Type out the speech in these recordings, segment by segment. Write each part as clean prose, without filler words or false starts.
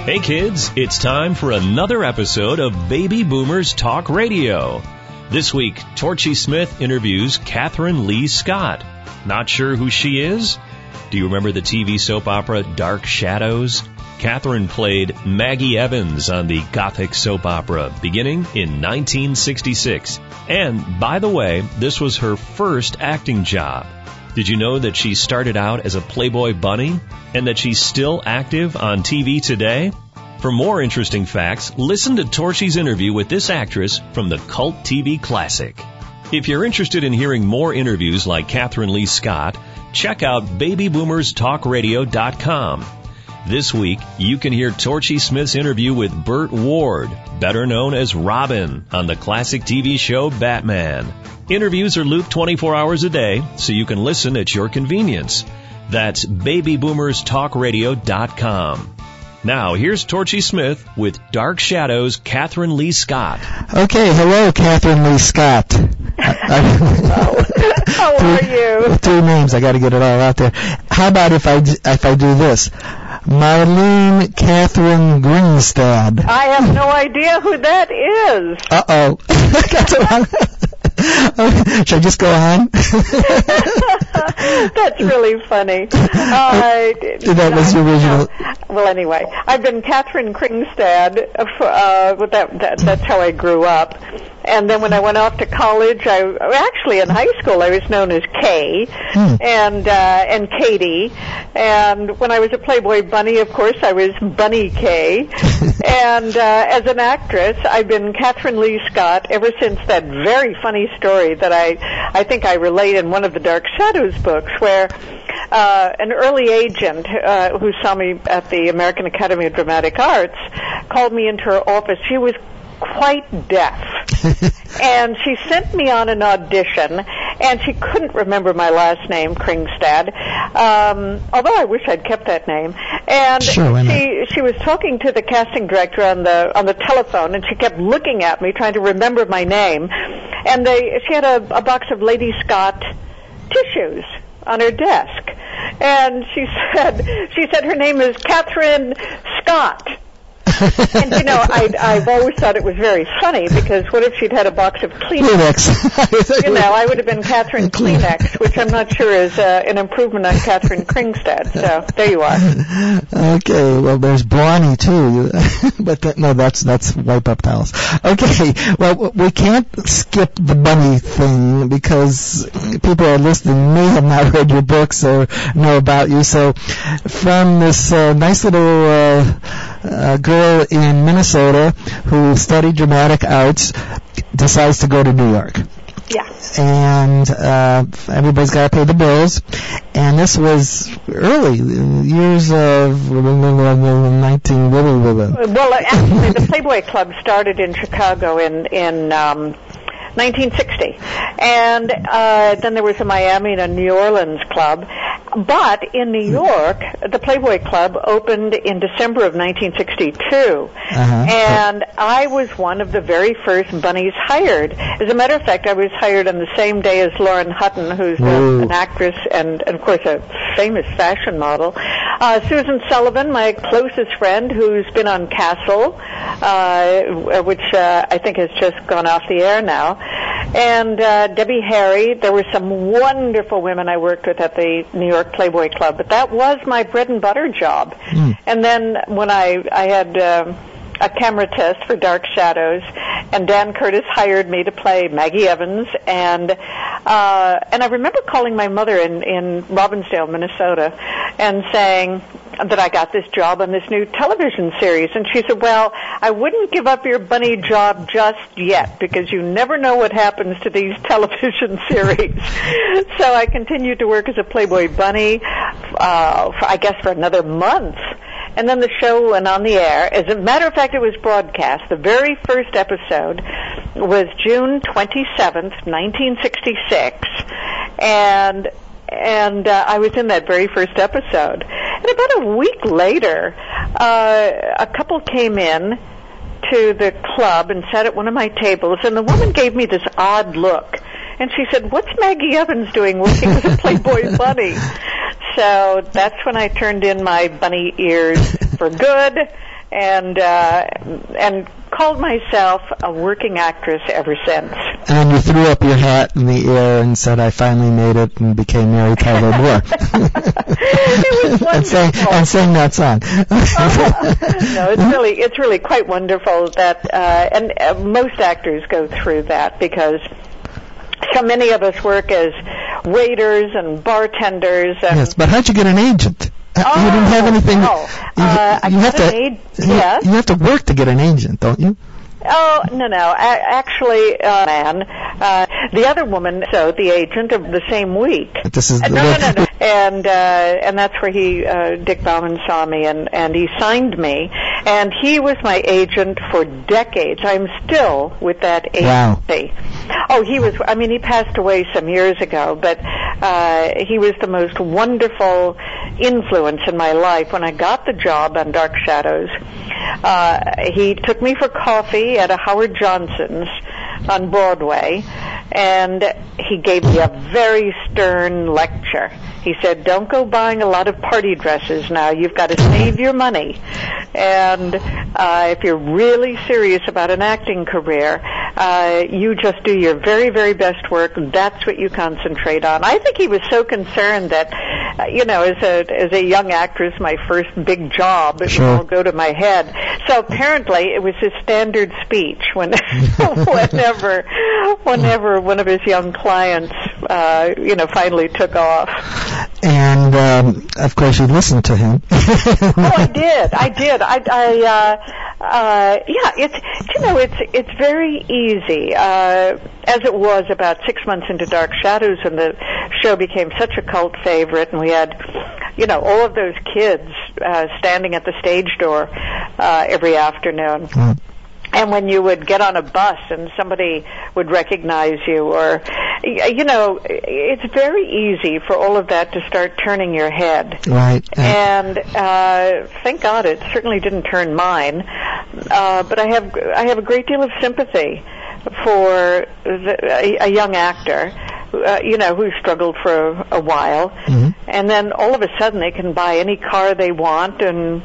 Hey kids, it's time for another episode of Baby Boomers Talk Radio. This week, Torchy Smith interviews Catherine Lee Scott. Not sure who she is? Do you remember the TV soap opera Dark Shadows? Catherine played Maggie Evans on the Gothic soap opera beginning in 1966. And, by the way, this was her first acting job. Did you know that she started out as a Playboy bunny and that she's still active on TV today? For more interesting facts, listen to Torchy's interview with this actress from the cult TV classic. If you're interested in hearing more interviews like Catherine Lee Scott, check out babyboomerstalkradio.com. This week, you can hear Torchy Smith's interview with Burt Ward, better known as Robin, on the classic TV show Batman. Interviews are looped 24 hours a day, so you can listen at your convenience. That's babyboomerstalkradio.com. Now, here's Torchy Smith with Dark Shadows' Catherine Lee Scott. Okay, hello, Catherine Lee Scott. Hello. How are you? Three names, I got to get it all out there. How about if I do this? Marlene Catherine Gringstad. I have no idea who that is. Uh-oh. Got it wrong. Should I just go on? That's really funny. That was the original. Well, anyway, I've been Catherine Kringstad. That's how I grew up. And then when I went off to college, actually in high school I was known as Kay and Katie. And when I was a Playboy bunny, of course, I was Bunny Kay. And as an actress, I've been Catherine Lee Scott ever since that very funny story that I think I relate in one of the Dark Shadows books, where an early agent who saw me at the American Academy of Dramatic Arts called me into her office. She was quite deaf. And she sent me on an audition, and she couldn't remember my last name, Kringstad, although I wish I'd kept that name. And sure, she was talking to the casting director on the telephone, and she kept looking at me, trying to remember my name. And she had a box of Lady Scott tissues on her desk. And she said her name is Catherine Scott. And, you know, I've always thought it was very funny, because what if she'd had a box of Kleenex? I would have been Catherine Kleenex, which I'm not sure is an improvement on Catherine Kringstad. So there you are. Okay, well, there's Brawny, too. But that's wipe up towels. Okay, well, we can't skip the bunny thing, because people are listening may have not read your books or know about you. So from this nice little girl in Minnesota who studied dramatic arts decides to go to New York. Yeah. And everybody's got to pay the bills. And this was early years of 19... Well, actually, the Playboy Club started in Chicago in 1960. And then there was a Miami and a New Orleans club. But in New York, the Playboy Club opened in December of 1962. And I was one of the very first bunnies hired. As a matter of fact, I was hired on the same day as Lauren Hutton, who's an actress and, of course, a famous fashion model. Susan Sullivan, my closest friend, who's been on Castle, which I think has just gone off the air now. And Debbie Harry. There were some wonderful women I worked with at the New York Playboy Club, but that was my bread and butter job. And then when I had a camera test for Dark Shadows, and Dan Curtis hired me to play Maggie Evans, and I remember calling my mother in Robbinsdale, Minnesota, and saying that I got this job on this new television series. And she said, well, I wouldn't give up your bunny job just yet, because you never know what happens to these television series. So I continued to work as a Playboy bunny, I guess for another month. And then the show went on the air. As a matter of fact, it was broadcast. The very first episode was June 27th, 1966. And I was in that very first episode. And about a week later, a couple came in to the club and sat at one of my tables, and the woman gave me this odd look. And she said, what's Maggie Evans doing working with a Playboy bunny? So that's when I turned in my bunny ears for good. and called myself a working actress ever since. And you threw up your hat in the air and said, "I finally made it," and became Mary Tyler Moore. It was wonderful. And sang that song. No, it's really quite wonderful that, and most actors go through that, because so many of us work as waiters and bartenders. And yes, but how'd you get an agent? You didn't have anything. You have to work to get an agent, don't you? Oh, no. Actually, man, the other woman, so the agent of the same week. This is no. And that's where Dick Bauman saw me, and he signed me, and he was my agent for decades. I'm still with that agency. Wow. Oh, he passed away some years ago, but he was the most wonderful influence in my life. When I got the job on Dark Shadows, he took me for coffee at a Howard Johnson's on Broadway, and he gave me a very stern lecture. He said, "Don't go buying a lot of party dresses now. You've got to save your money. And if you're really serious about an acting career, you just do your very, very best work. That's what you concentrate on." I think he was so concerned that, as a young actress, my first big job, it would all go to my head. So apparently it was his standard speech whenever one of his young clients, finally took off. And of course, you listened to him. Oh, I did. It's very easy. As it was about 6 months into Dark Shadows, and the show became such a cult favorite, and we had, all of those kids standing at the stage door every afternoon. Mm. And when you would get on a bus and somebody would recognize you, or, it's very easy for all of that to start turning your head. Right. And thank God it certainly didn't turn mine. But I have a great deal of sympathy for a young actor, who struggled for a while, mm-hmm. and then all of a sudden they can buy any car they want, and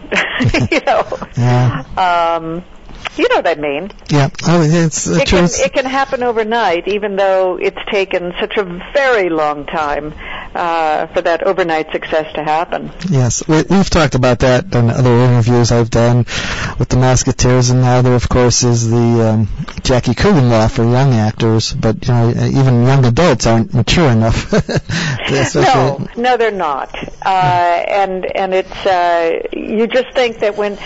Yeah. You know what I mean? Yeah. Oh, it can happen overnight, even though it's taken such a very long time for that overnight success to happen. Yes, we've talked about that in other interviews I've done with the Musketeers, and now there, of course, is the Jackie Coogan law for young actors, but even young adults aren't mature enough. No, they're not. And it's you just think that when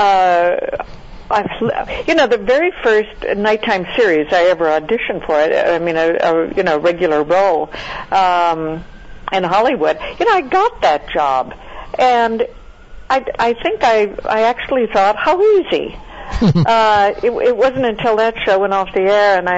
the very first nighttime series I ever auditioned for, a regular role in Hollywood, I got that job, and I think I actually thought, how easy. It wasn't until that show went off the air and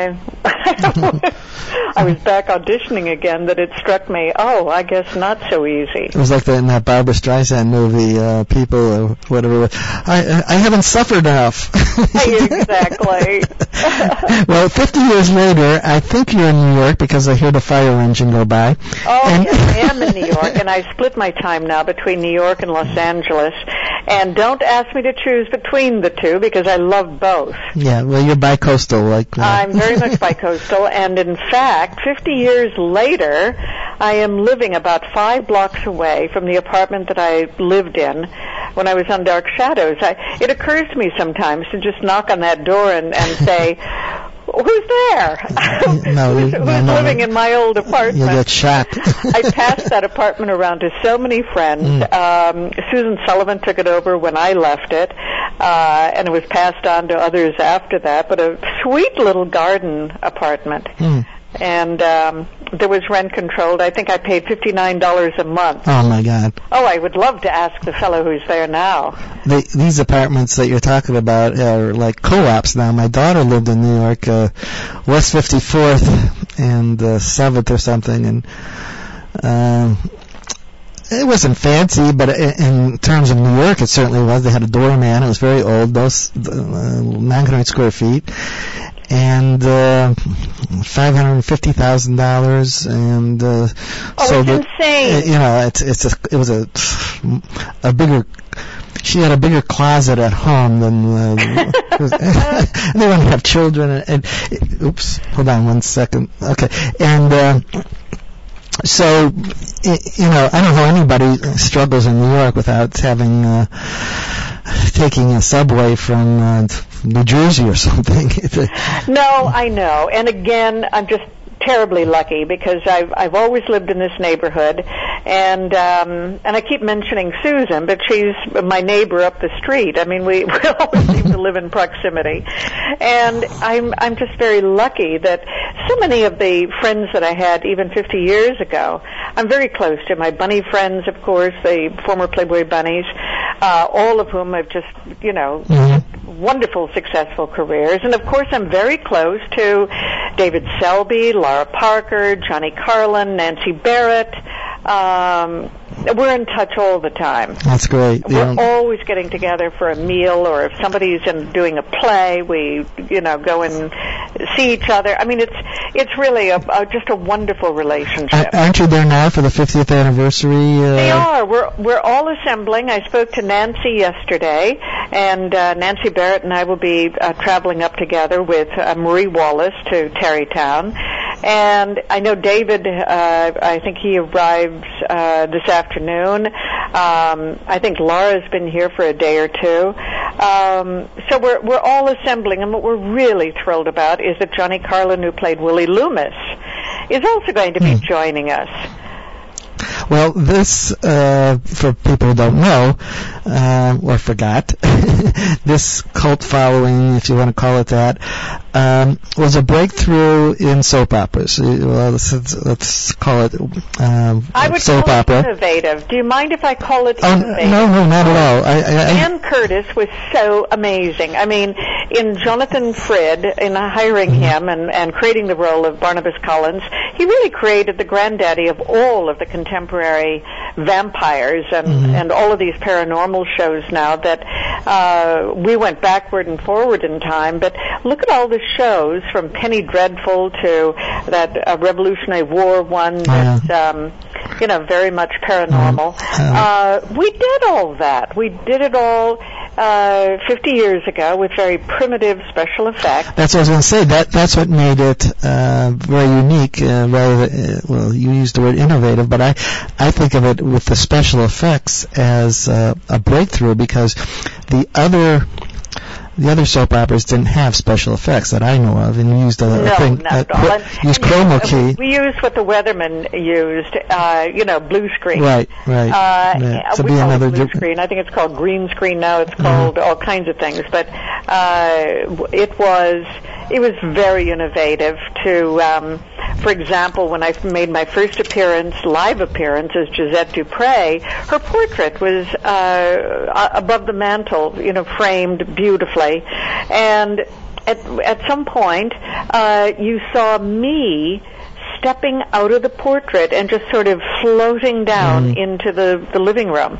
I was back auditioning again that it struck me, I guess not so easy. It was like in that Barbra Streisand movie, People, or whatever. I haven't suffered enough. Exactly. Well, 50 years later, I think you're in New York because I hear the fire engine go by. Yes, I am in New York, and I split my time now between New York and Los Angeles. And don't ask me to choose between the two, because I love both. Yeah, well, you're bi-coastal. I'm very much bi-coastal, and in fact, 50 years later, I am living about 5 blocks away from the apartment that I lived in when I was on Dark Shadows. It occurs to me sometimes to just knock on that door and say, who's there? Who's living in my old apartment? You get shot. I passed that apartment around to so many friends. Susan Sullivan took it over when I left it, and it was passed on to others after that. But a sweet little garden apartment. And there was rent controlled. I think I paid $59 a month. Oh, my God. Oh, I would love to ask the fellow who's there now. These apartments that you're talking about are like co-ops now. My daughter lived in New York, West 54th and 7th or something, and it wasn't fancy, but in terms of New York, it certainly was. They had a doorman. It was very old, 900 square feet. And $550,000, and so it's insane. It was a bigger she had a bigger closet at home than they want to have children. And oops, hold on one second. Okay, and so I don't know anybody struggles in New York without having taking a subway from New Jersey or something. No, I know. And again, I'm just terribly lucky because I've always lived in this neighborhood, and I keep mentioning Susan, but she's my neighbor up the street. I mean, we always seem to live in proximity, and I'm just very lucky that so many of the friends that I had even 50 years ago, I'm very close to. My bunny friends, of course, the former Playboy bunnies, all of whom have just wonderful, successful careers, and of course I'm very close to David Selby, Laura Parker, Johnny Carlin, Nancy Barrett. We're in touch all the time. That's great. We're always getting together for a meal, or if somebody's doing a play, we go and see each other. I mean, it's really just a wonderful relationship. Aren't you there now for the 50th anniversary? They are. We're all assembling. I spoke to Nancy yesterday, and Nancy Barrett and I will be traveling up together with Marie Wallace to Tarrytown. And I know David, I think he arrives this afternoon. I think Laura's been here for a day or two. So we're all assembling, and what we're really thrilled about is that Johnny Carlin, who played Willie Loomis, is also going to be joining us. Well, this, for people who don't know, or forgot, this cult following, if you want to call it that, was a breakthrough in soap operas. Well, let's call it I would soap call opera. It innovative. Do you mind if I call it innovative? No, not at all. Ann Curtis was so amazing. I mean, in Jonathan Frid, in hiring him and creating the role of Barnabas Collins, he really created the granddaddy of all of the contemporary vampires and all of these paranormal shows now that we went backward and forward in time. But look at all the shows, from Penny Dreadful to that Revolutionary War one that's very much paranormal. We did all that. We did it all 50 years ago with very primitive special effects. That's what I was going to say. That's what made it very unique. Well, you used the word innovative, but I think of it with the special effects as a breakthrough, because the other soap operas didn't have special effects that I know of, and used used chroma key. We used what the Weathermen used, blue screen. Right. So we call it blue screen. I think it's called green screen now. It's called all kinds of things, but it was very innovative to. For example, when I made my first live appearance as Gisette Dupre, her portrait was above the mantel, framed beautifully. And at some point, you saw me stepping out of the portrait and just sort of floating down into the living room.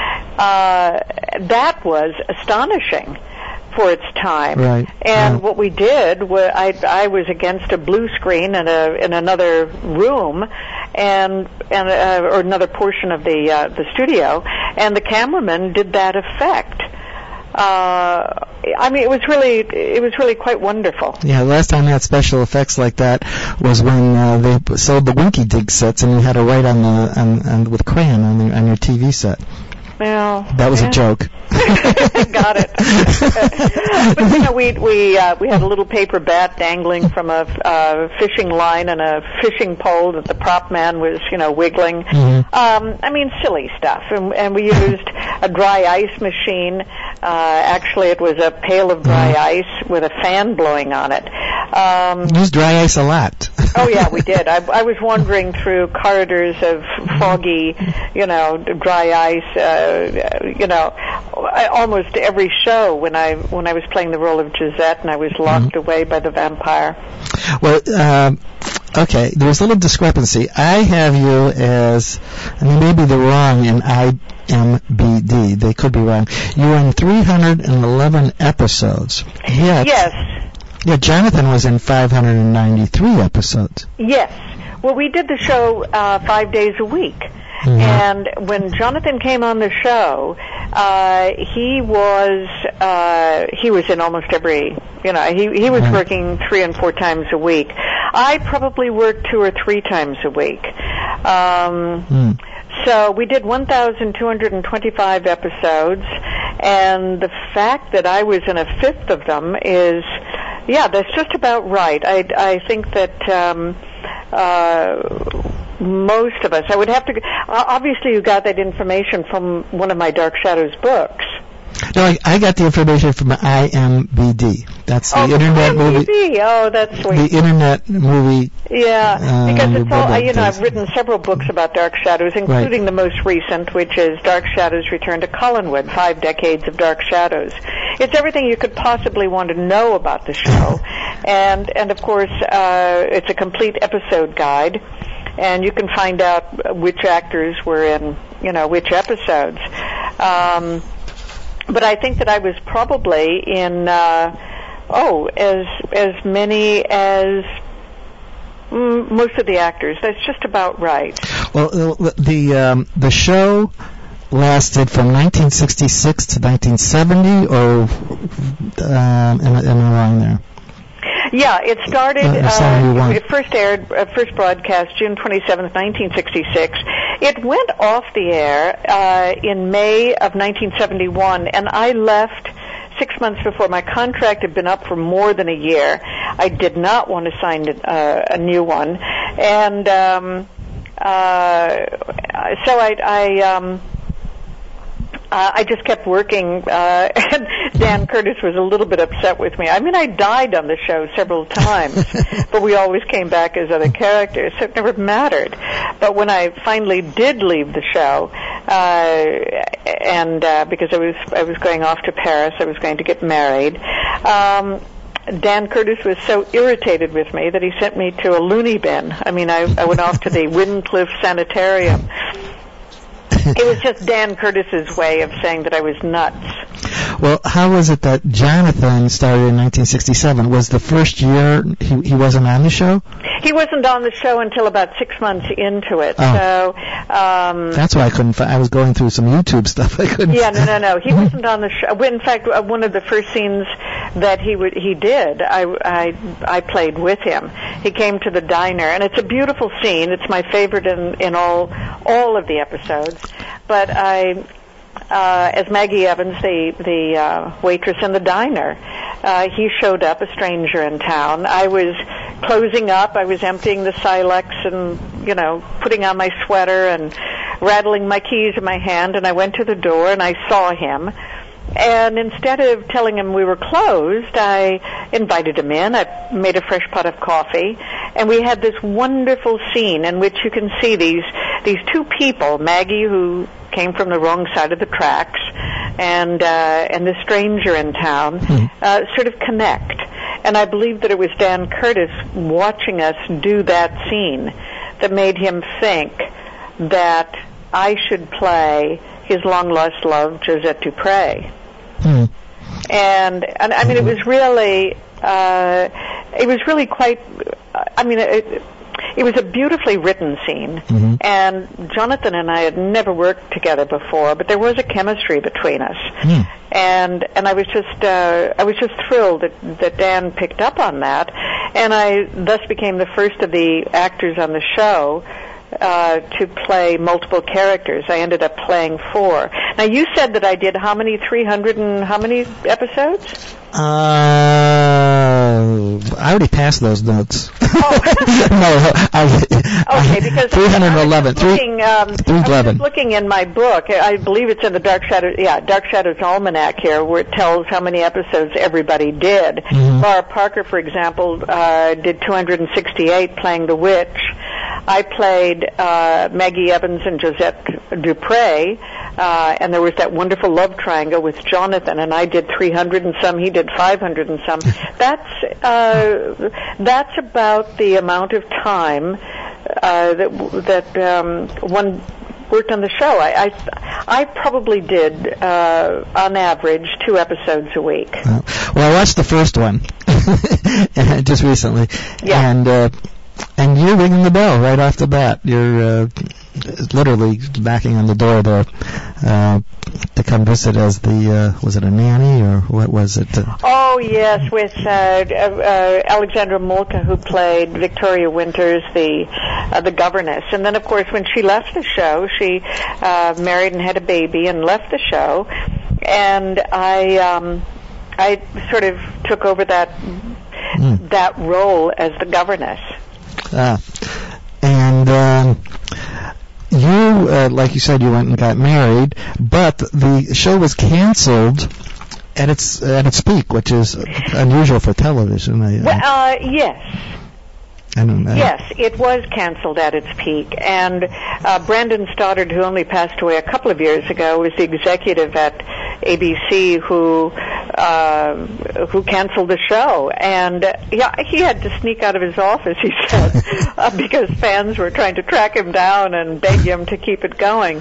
That was astonishing for its time. Right. And what we did was I was against a blue screen in another room or another portion of the studio, and the cameraman did that effect. I mean, it was really quite wonderful. Yeah, the last time I had special effects like that was when they sold the Winky Dig sets, and you had to write on with crayon on your TV set. Well, that was a joke. Got it. But we had a little paper bat dangling from a fishing line and a fishing pole that the prop man was wiggling. I mean, silly stuff. And we used a dry ice machine. Actually, it was a pail of dry ice with a fan blowing on it. Used dry ice a lot. Oh yeah, we did. I was wandering through corridors of foggy, dry ice. Almost every show when I was playing the role of Gisette, and I was locked away by the vampire. Well, okay, there was a little discrepancy. I have you as, maybe they're wrong in IMBD. They could be wrong. You were in 311 episodes. Yes. Yeah, Jonathan was in 593 episodes. Yes. Well, we did the show 5 days a week. And when Jonathan came on the show, he was in almost every, he was working 3 and 4 times a week. I probably worked 2 or 3 times a week. So we did 1,225 episodes, and the fact that I was in a fifth of them is, that's just about right. I think that most of us, I would have to, obviously you got that information from one of my Dark Shadows books. No, I got the information from IMBD. That's the Internet movie. Oh, that's sweet. The Internet movie. Yeah, because it's all, I've written several books about Dark Shadows, including the most recent, which is Dark Shadows Return to Collinwood, 5 Decades of Dark Shadows. It's everything you could possibly want to know about the show. And of course, it's a complete episode guide, and you can find out which actors were in, which episodes. But I think that I was probably in, as many as most of the actors. That's just about right. Well, the show lasted from 1966 to 1970, or am I wrong there? Yeah, it started, it first broadcast June 27th, 1966. It went off the air in May of 1971, and I left 6 months before. My contract had been up for more than a year. I did not want to sign a new one. And so I just kept working, and Dan Curtis was a little bit upset with me. I mean, I died on the show several times, but we always came back as other characters, so it never mattered. But when I finally did leave the show, and because I was going off to Paris, I was going to get married, Dan Curtis was so irritated with me that he sent me to a loony bin. I mean, I went off to the Wincliffe Sanitarium. It was just Dan Curtis's way of saying that I was nuts. Well, how was it that Jonathan started in 1967? Was the first year he wasn't on the show? He wasn't on the show until about 6 months into it. Oh. So that's why I couldn't I was going through some YouTube stuff. I couldn't. Yeah, no. He wasn't on the show. In fact, one of the first scenes that he did, I played with him. He came to the diner, and it's a beautiful scene. It's my favorite in all of the episodes. But as Maggie Evans, the waitress in the diner, he showed up, a stranger in town. I was closing up. I was emptying the Silex and, putting on my sweater and rattling my keys in my hand, and I went to the door and I saw him. And instead of telling him we were closed, I invited him in. I made a fresh pot of coffee, and we had this wonderful scene in which you can see these 2 people, Maggie, who came from the wrong side of the tracks, and the stranger in town, sort of connect. And I believe that it was Dan Curtis watching us do that scene that made him think that I should play his long-lost love, Josette Dupre. And I mean, it was really quite, it was a beautifully written scene. And Jonathan and I had never worked together before, but there was a chemistry between us. And I was just thrilled that Dan picked up on that, and I thus became the first of the actors on the show to play multiple characters. I ended up playing 4. Now, you said that I did how many? 300 and how many episodes? I already passed those notes. Oh. Okay, because 311. 311. I was just looking in my book. I believe it's in the Dark Shadows Almanac here, where it tells how many episodes everybody did. Laura Parker, for example, did 268 playing the witch. I played Maggie Evans and Josette Dupre, and there was that wonderful love triangle with Jonathan, and I did 300 and some, he did 500 and some. That's about the amount of time that one worked on the show. I probably did, on average, 2 episodes a week. Well, I watched the first one just recently, and And you're ringing the bell right off the bat. You're literally knocking on the door there to come visit as the, was it a nanny or what was it? Oh, yes, with Alexandra Molka, who played Victoria Winters, the governess. And then, of course, when she left the show, she married and had a baby and left the show. And I sort of took over that role as the governess. And you, like you said, you went and got married, but the show was canceled at its peak, which is unusual for television. Yes. Yes, it was canceled at its peak, and Brandon Stoddard, who only passed away a couple of years ago, was the executive at ABC who canceled the show, and he had to sneak out of his office, he said, because fans were trying to track him down and beg him to keep it going.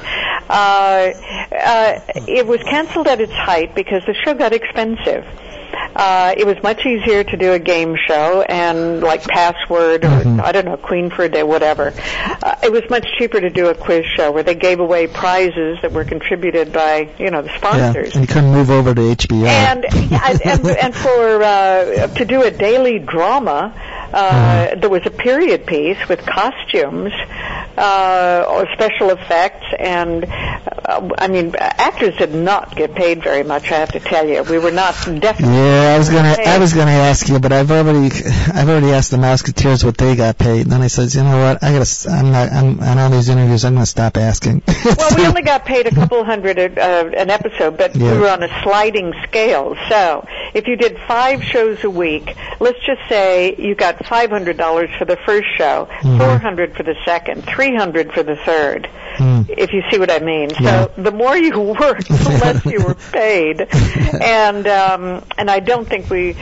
It was canceled at its height because the show got expensive. It was much easier to do a game show and like Password or, I don't know, Queen for a Day, whatever. It was much cheaper to do a quiz show where they gave away prizes that were contributed by, the sponsors. Yeah, and you couldn't move over to HBO. And for to do a daily drama, there was a period piece with costumes, or special effects, and actors did not get paid very much. I have to tell you, we were not definitely. Yeah, I was gonna ask you, but I've already asked the Musketeers what they got paid, and then I said, you know what, I'm on all these interviews, I'm gonna stop asking. Well, we only got paid a couple hundred an episode, but we were on a sliding scale. So if you did 5 shows a week, let's just say you got $500 for the first show, $400 for the second, $300 for the third. If you see what I mean. So the more you worked, the less you were paid. And I don't think we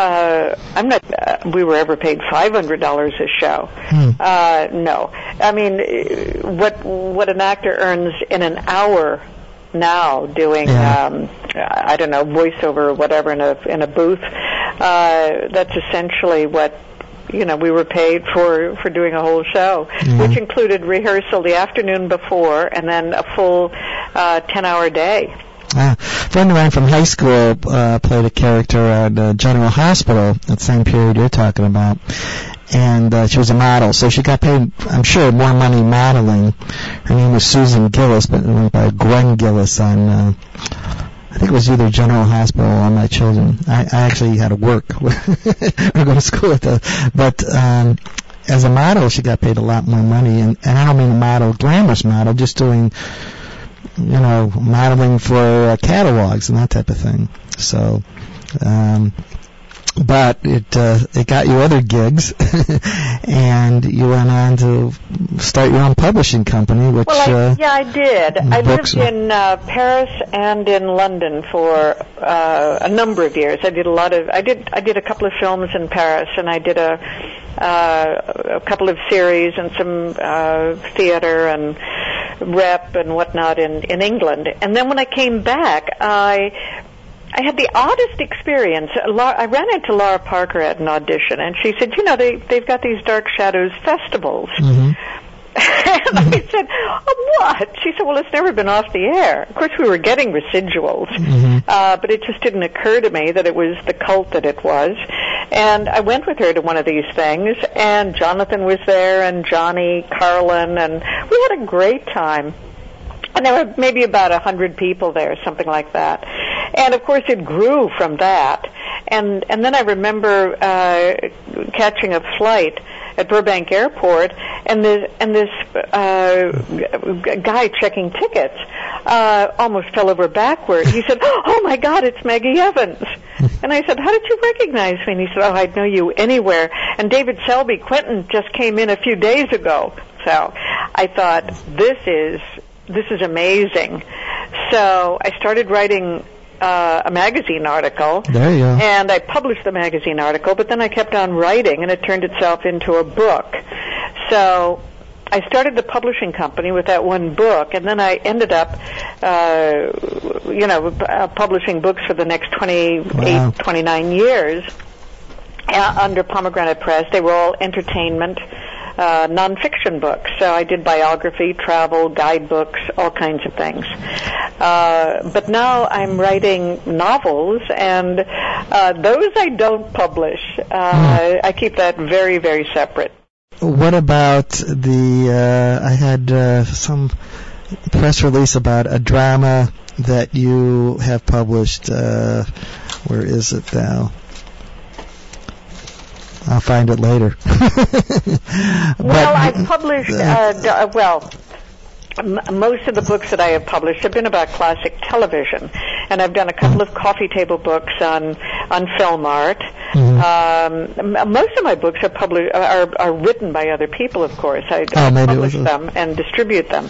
were ever paid $500 a show. No. I mean, what an actor earns in an hour now doing I don't know, voiceover or whatever in a booth, that's essentially what we were paid for doing a whole show, which included rehearsal the afternoon before and then a full 10-hour day. A friend of mine from high school played a character at General Hospital at the same period you're talking about. And she was a model, so she got paid, I'm sure, more money modeling. Her name was Susan Gillis, but it went by Gwen Gillis on, I think it was either General Hospital or My Children. I actually had to work or go to school with her. But as a model, she got paid a lot more money. And I don't mean a model, glamorous model, just doing, modeling for catalogs and that type of thing. So, but it got you other gigs, and you went on to start your own publishing company, which... Well, I did. I lived in Paris and in London for a number of years. I did a couple of films in Paris, and I did a couple of series and some theater and rep and whatnot in England. And then when I came back, I had the oddest experience. I ran into Laura Parker at an audition, and she said, they've got these Dark Shadows festivals. And I said, what? She said, well, it's never been off the air. Of course, we were getting residuals, but it just didn't occur to me that it was the cult that it was. And I went with her to one of these things, and Jonathan was there, and Johnny Carlin, and we had a great time. And there were maybe about 100 people there, something like that. And, of course, it grew from that. And then I remember catching a flight at Burbank Airport, and this guy checking tickets almost fell over backward. He said, "Oh, my God, it's Maggie Evans." And I said, "How did you recognize me?" And he said, "Oh, I'd know you anywhere. And David Selby Quinton just came in a few days ago." So I thought, this is amazing. So I started writing a magazine article. There you go. And I published the magazine article, but then I kept on writing, and it turned itself into a book. So I started the publishing company with that one book, and then I ended up, publishing books for the next 29 years under Pomegranate Press. They were all entertainment nonfiction books. So I did biography, travel, guidebooks, all kinds of things. But now I'm writing novels, and those I don't publish. I keep that very, very separate. What about I had some press release about a drama that you have published. Where is it now? I'll find it later. Well, I've published, most of the books that I have published have been about classic television, and I've done a couple of coffee table books on film art. Mm-hmm. Most of my books are written by other people, of course. I publish them and distribute them.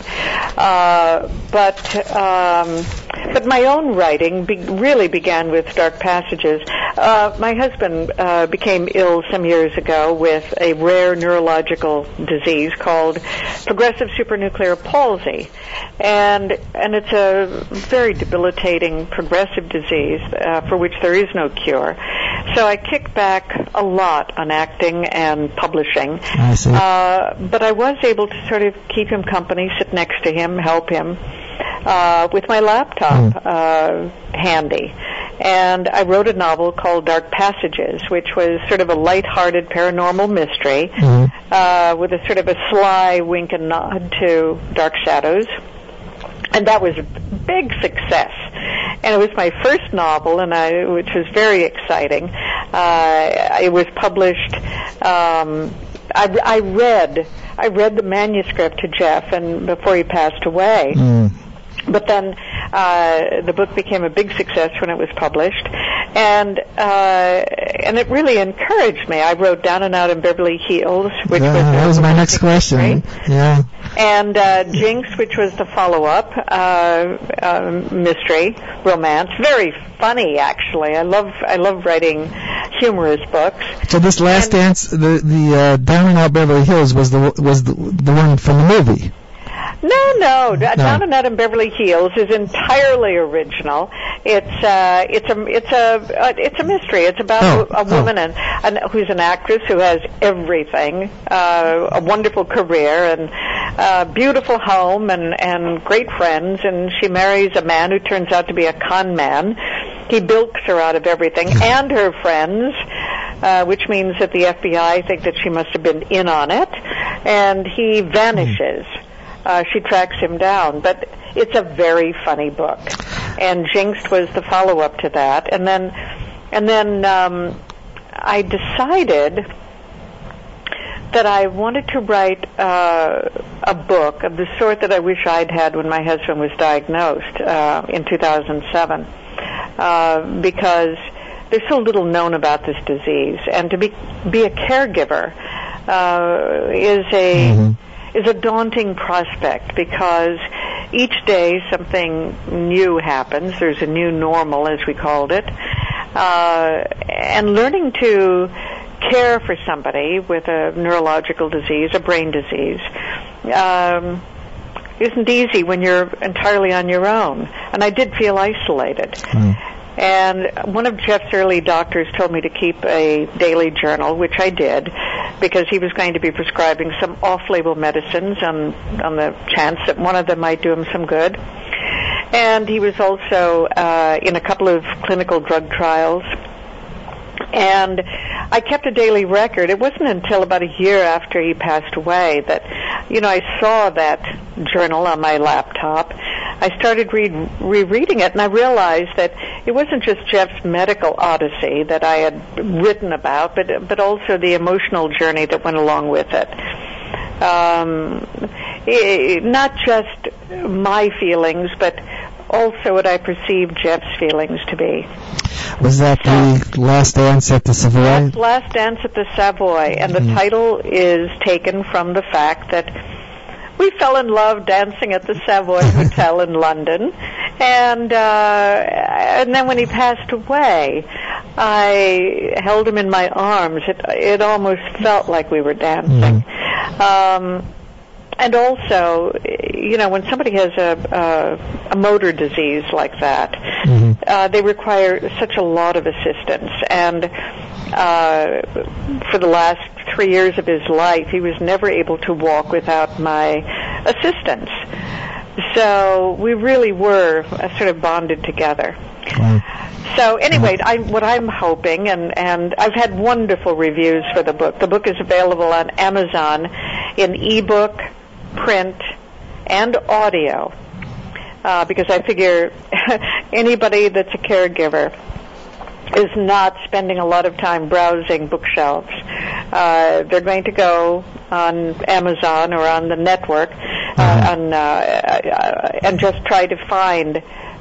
But my own writing really began with Dark Passages. My husband became ill some years ago with a rare neurological disease called progressive supranuclear palsy, and it's a very debilitating progressive disease for which there is no cure. So I kicked back a lot on acting and publishing. I see. But I was able to sort of keep him company, sit next to him, help him with my laptop handy. And I wrote a novel called Dark Passages, which was sort of a light-hearted paranormal mystery with a sort of a sly wink and nod to Dark Shadows. And that was a big success. And it was my first novel, which was very exciting. It was published. I read the manuscript to Jeff, and before he passed away. But then the book became a big success when it was published, and it really encouraged me. I wrote Down and Out in Beverly Hills, which that was my next question. Yeah. And Jinx, which was the follow-up mystery romance, very funny actually. I love writing humorous books. So this Last Dance, the Down and Out Beverly Hills was the one from the movie. No. Down and Out in Beverly Hills is entirely original. It's a mystery. It's about a woman who's an actress who has everything, a wonderful career and a beautiful home and great friends, and she marries a man who turns out to be a con man. He bilks her out of everything and her friends, which means that the FBI think that she must have been in on it, and he vanishes. She tracks him down, but it's a very funny book. And Jinxed was the follow-up to that. And then I decided that I wanted to write a book of the sort that I wish I'd had when my husband was diagnosed in 2007, because there's so little known about this disease, and to be a caregiver is a daunting prospect, because each day something new happens. There's a new normal, as we called it, and learning to care for somebody with a neurological disease, a brain disease, isn't easy when you're entirely on your own. And I did feel isolated. And one of Jeff's early doctors told me to keep a daily journal, which I did, because he was going to be prescribing some off-label medicines on the chance that one of them might do him some good. And he was also in a couple of clinical drug trials. And I kept a daily record. It wasn't until about a year after he passed away that, I saw that journal on my laptop. I started rereading it, and I realized that it wasn't just Jeff's medical odyssey that I had written about, but also the emotional journey that went along with it. Not just my feelings, but also what I perceived Jeff's feelings to be. Was that the Last Dance at the Savoy? Last Dance at the Savoy, and the title is taken from the fact that we fell in love dancing at the Savoy Hotel in London, and then when he passed away, I held him in my arms. It almost felt like we were dancing. And also, when somebody has a motor disease like that, they require such a lot of assistance. And for the last 3 years of his life, he was never able to walk without my assistance. So we really were sort of bonded together. So anyway, what I'm hoping, and I've had wonderful reviews for the book. The book is available on Amazon in ebook, print, and audio, because I figure anybody that's a caregiver is not spending a lot of time browsing bookshelves. They're going to go on Amazon or on the network and just try to find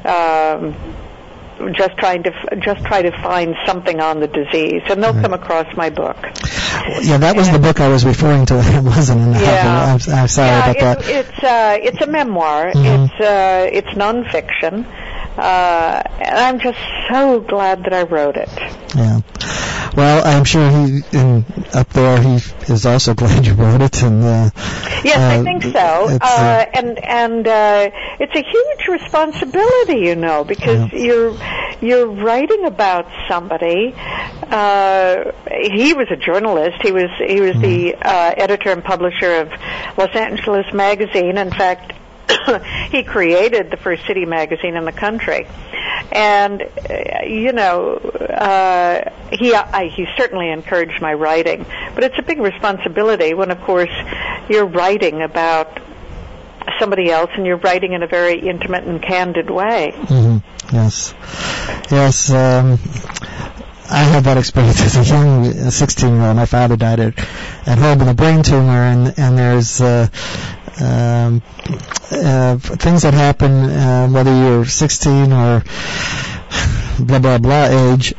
something on the disease, and they'll come across my book. Yeah, that was the book I was referring to. It wasn't in the novel. I'm sorry about that. It's a memoir. It's nonfiction. And I'm just so glad that I wrote it. Yeah. Well, I'm sure he is also glad you wrote it. And yes, I think so. And it's a huge responsibility, because you're writing about somebody. He was a journalist. He was the editor and publisher of Los Angeles Magazine. In fact, he created the first city magazine in the country, and he certainly encouraged my writing. But it's a big responsibility when, of course, you're writing about somebody else, and you're writing in a very intimate and candid way. Yes. I had that experience as a young 16-year-old. My father died at home with a brain tumor, and there's things that happen whether you're 16 or blah blah blah age.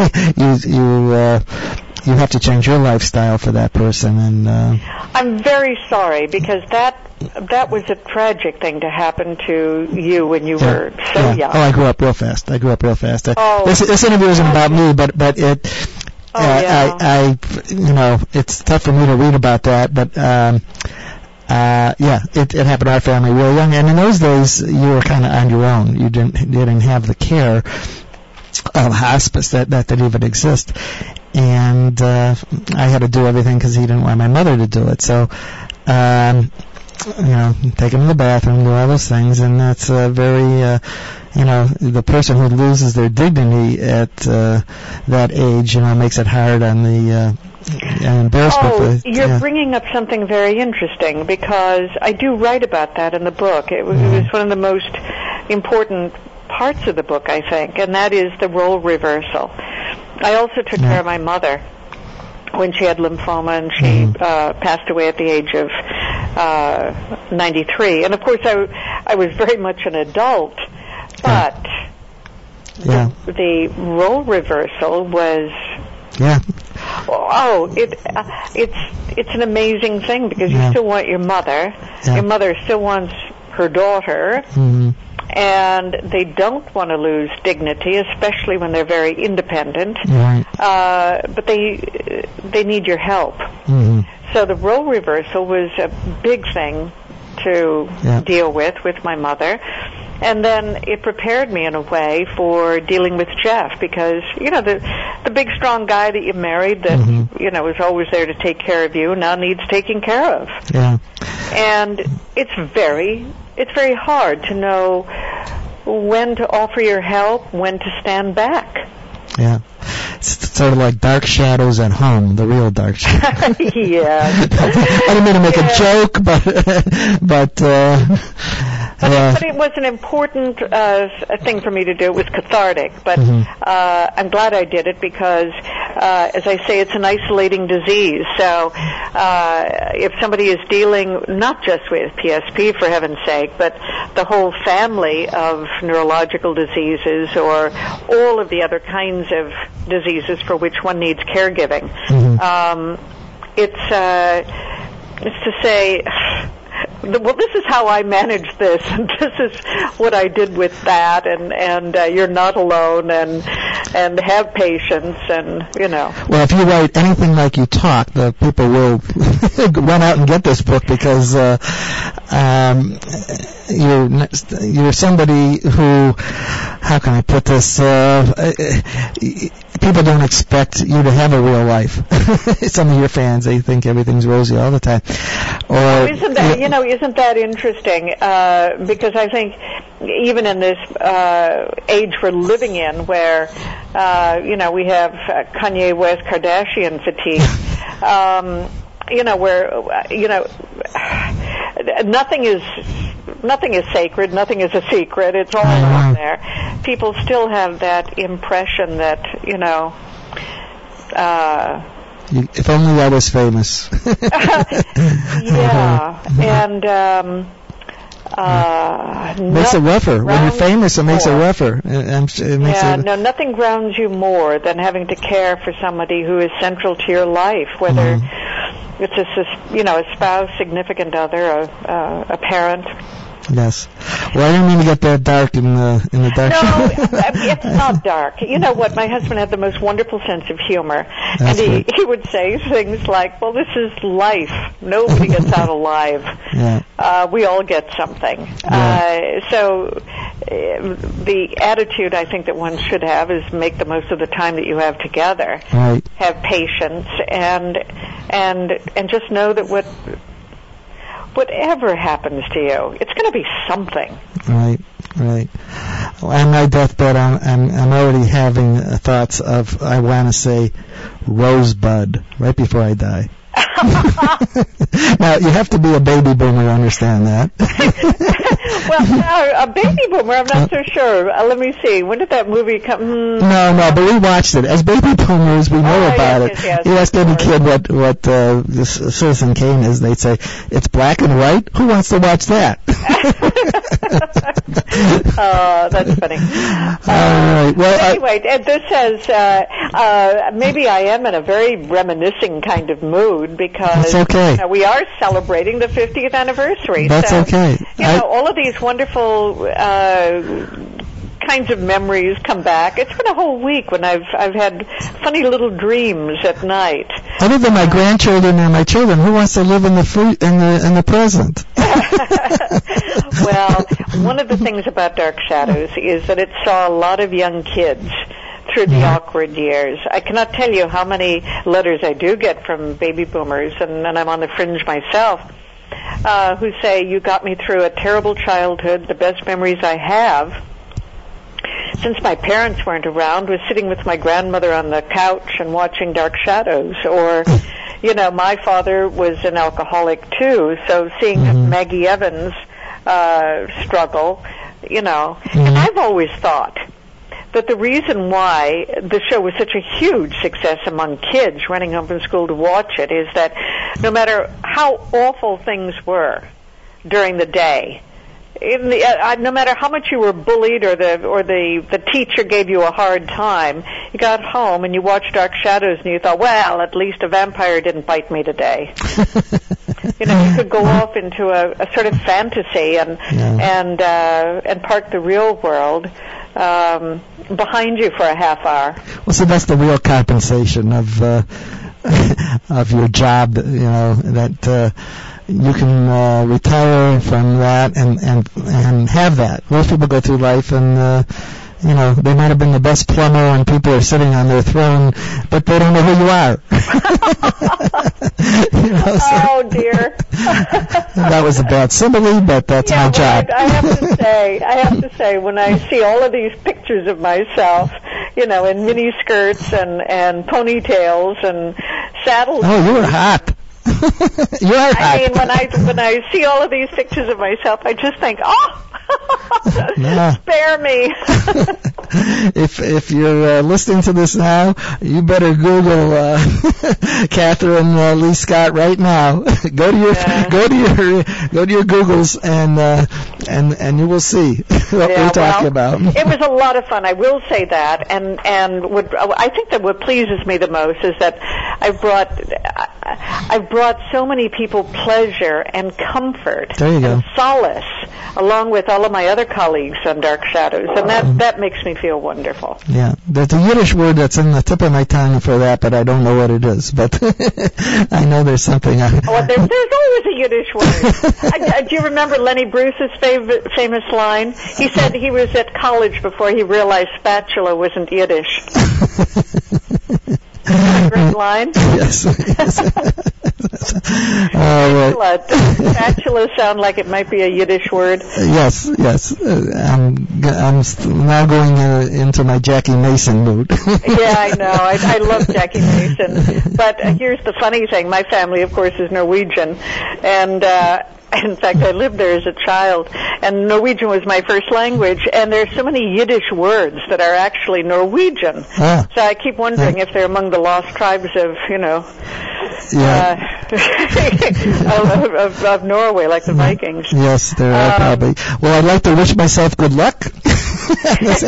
you have to change your lifestyle for that person, and I'm very sorry, because that was a tragic thing to happen to you when you were so young. I grew up real fast. This interview isn't about me, but it it's tough for me to read about that, but it happened to our family real young, and in those days you were kind of on your own. You didn't have the care of hospice that didn't even exist, and I had to do everything because he didn't want my mother to do it. So, take him to the bathroom, do all those things, and that's very, the person who loses their dignity at that age, makes it hard on the embarrassment. You're bringing up something very interesting, because I do write about that in the book. It was one of the most important parts of the book, I think, and that is the role reversal. I also took care of my mother when she had lymphoma, and she passed away at the age of 93. And of course, I was very much an adult, but the role reversal was it's an amazing thing, because you still want your mother. Your mother still wants her daughter. And they don't want to lose dignity, especially when they're very independent. But they need your help. So the role reversal was a big thing to deal with my mother. And then it prepared me in a way for dealing with Jeff, because, the big strong guy that you married that, was always there to take care of you now needs taking care of. And it's very hard to know when to offer your help, when to stand back. Yeah. It's sort of like Dark Shadows at Home, the real Dark Shadows. Yeah. I didn't mean to make a joke, but it was an important thing for me to do. It was cathartic, but I'm glad I did it, because, as I say, it's an isolating disease. So if somebody is dealing not just with PSP, for heaven's sake, but the whole family of neurological diseases, or all of the other kinds of diseases for which one needs caregiving, it's to say, well, this is how I managed this, and this is what I did with that, and you're not alone, and have patience, and Well, if you write anything like you talk, the people will run out and get this book, because you're somebody who how can I put this? People don't expect you to have a real life. Some of your fans, they think everything's rosy all the time. Or isn't that interesting? Because I think even in this age we're living in, where we have Kanye West Kardashian fatigue. Where nothing is sacred, nothing is a secret. It's all out there. People still have that impression that if only I was famous. Yeah, and makes it rougher. When you're famous, it makes it rougher. Nothing grounds you more than having to care for somebody who is central to your life, whether it's a spouse, significant other, a parent. Yes. Well, I didn't mean to get that dark in the dark. No, it's not dark. You know what? My husband had the most wonderful sense of humor. And he would say things like, well, this is life. Nobody gets out alive. Yeah. We all get something. Yeah. So the attitude I think that one should have is make the most of the time that you have together. Right. Have patience and just know that whatever happens to you, it's going to be something. Right. On my deathbed, I'm already having thoughts of, I want to say, Rosebud right before I die. Now, you have to be a baby boomer to understand that. Well, a baby boomer, I'm not so sure. Let me see. When did that movie come? No, but we watched it. As baby boomers, we know about it. Yes, you ask any kid what Citizen Kane is, they'd say, it's black and white? Who wants to watch that? Oh, that's funny. All right. Well, anyway, this says, maybe I am in a very reminiscing kind of mood because we are celebrating the 50th anniversary. That's okay. All of these wonderful kinds of memories come back. It's been a whole week when I've had funny little dreams at night. Other than my grandchildren and my children, who wants to live in the present? Well, one of the things about Dark Shadows is that it saw a lot of young kids through the awkward years. I cannot tell you how many letters I do get from baby boomers, and I'm on the fringe myself, who say, you got me through a terrible childhood. The best memories I have, since my parents weren't around, was sitting with my grandmother on the couch and watching Dark Shadows. Or, my father was an alcoholic too, so seeing Maggie Evans struggle, and I've always thought that the reason why the show was such a huge success among kids running home from school to watch it is that no matter how awful things were during the day, no matter how much you were bullied or the teacher gave you a hard time, you got home and you watched Dark Shadows and you thought, well, at least a vampire didn't bite me today. You could go off into a sort of fantasy and park the real world behind you for a half hour. Well, so that's the real compensation of your job, that you can retire from that and have that. Most people go through life and they might have been the best plumber and people are sitting on their throne, but they don't know who you are. Oh dear. That was a bad simile, but that's my job. I have to say, when I see all of these pictures of myself, in mini skirts and ponytails and saddles. Oh, you were hot. You are hot. I mean, when I see all of these pictures of myself, I just think, spare me. If you're listening to this now, you better Google Catherine Lee Scott right now. Go to your Googles and you will see what we're talking about. It was a lot of fun. I will say that, and I think that what pleases me the most is that I've brought so many people pleasure and comfort and solace, along with all of my other colleagues on Dark Shadows, and that makes me feel wonderful. Yeah, there's a Yiddish word that's in the tip of my tongue for that, but I don't know what it is. But I know there's something. There's always a Yiddish word. Do you remember Lenny Bruce's famous line? He said he was at college before he realized spatula wasn't Yiddish. Great line. Yes. Spatula sound like it might be a Yiddish word. Yes. I'm now going into my Jackie Mason mood. Yeah, I know. I love Jackie Mason. But here's the funny thing. My family, of course, is Norwegian. And in fact, I lived there as a child, and Norwegian was my first language, and there's so many Yiddish words that are actually Norwegian. So I keep wondering if they're among the lost tribes of, of Norway, like the Vikings. Yes, there are probably. Well, I'd like to wish myself good luck. Is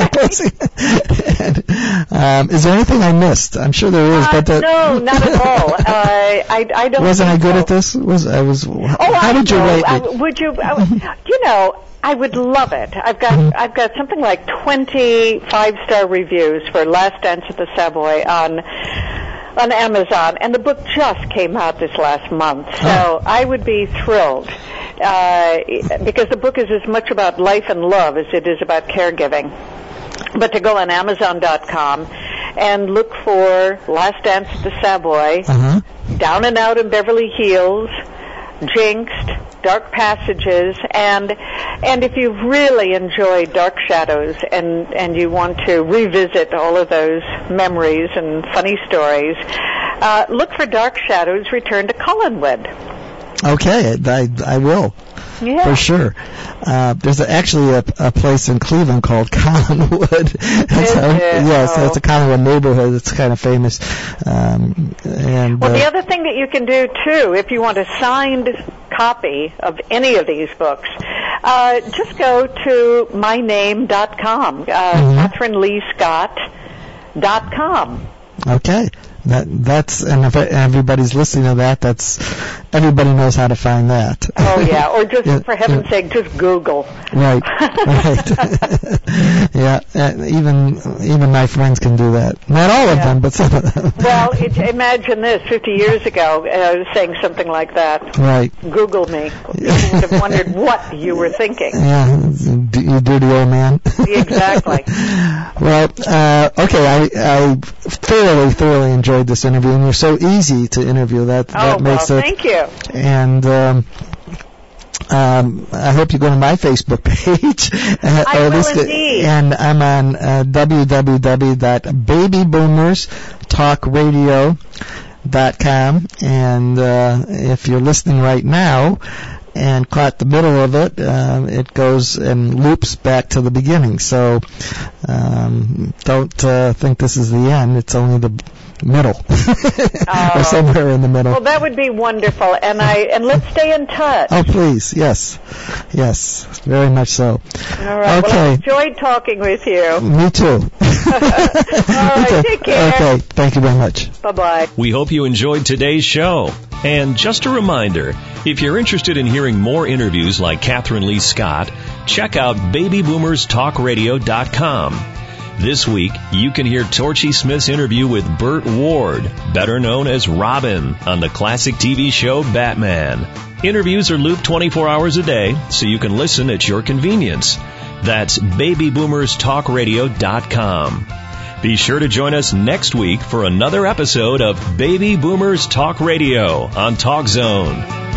there anything I missed? I'm sure there is, but no, not at all. I don't. Wasn't I good at this? How did you rate me? Would you? I would love it. I've got something like 20 5-star reviews for Last Dance at the Savoy on Amazon, and the book just came out this last month, so I would be thrilled. Because the book is as much about life and love as it is about caregiving. But to go on Amazon.com and look for Last Dance at the Savoy, Down and Out in Beverly Hills, Jinxed, Dark Passages, and if you really enjoy Dark Shadows and you want to revisit all of those memories and funny stories, look for Dark Shadows Return to Collinwood. Okay, I will. Yeah. For sure. There's actually a place in Cleveland called Collinwood. It's a Collinwood neighborhood. It's kind of famous. The other thing that you can do, too, if you want a signed copy of any of these books, just go to myname.com, KatherineLeeScott.com. Okay. That's and if everybody's listening to that, everybody knows how to find that. Oh yeah, or just for heaven's sake, just Google. Right. Yeah, even my friends can do that. Not all of them, but some of them. Well, imagine this: 50 years ago, saying something like that. Right. Google me. You would have wondered what you were thinking. Yeah, you dirty old man. Exactly. Well, okay, I thoroughly enjoyed this interview, and you're so easy to interview. That makes it. Thank you. And I hope you go to my Facebook page. I will indeed. And I'm on www.babyboomerstalkradio.com. And if you're listening right now and caught the middle of it, it goes and loops back to the beginning. So don't think this is the end. It's only the middle or somewhere in the middle. Well, that would be wonderful, and let's stay in touch. Oh, please, yes, very much so. All right. Okay. Well, I enjoyed talking with you. Me too. All right. Take care. Okay. Thank you very much. Bye-bye. We hope you enjoyed today's show. And just a reminder, if you're interested in hearing more interviews like Catherine Lee Scott, check out babyboomerstalkradio.com. This week, you can hear Torchy Smith's interview with Burt Ward, better known as Robin, on the classic TV show Batman. Interviews are looped 24 hours a day, so you can listen at your convenience. That's babyboomerstalkradio.com. Be sure to join us next week for another episode of Baby Boomers Talk Radio on Talk Zone.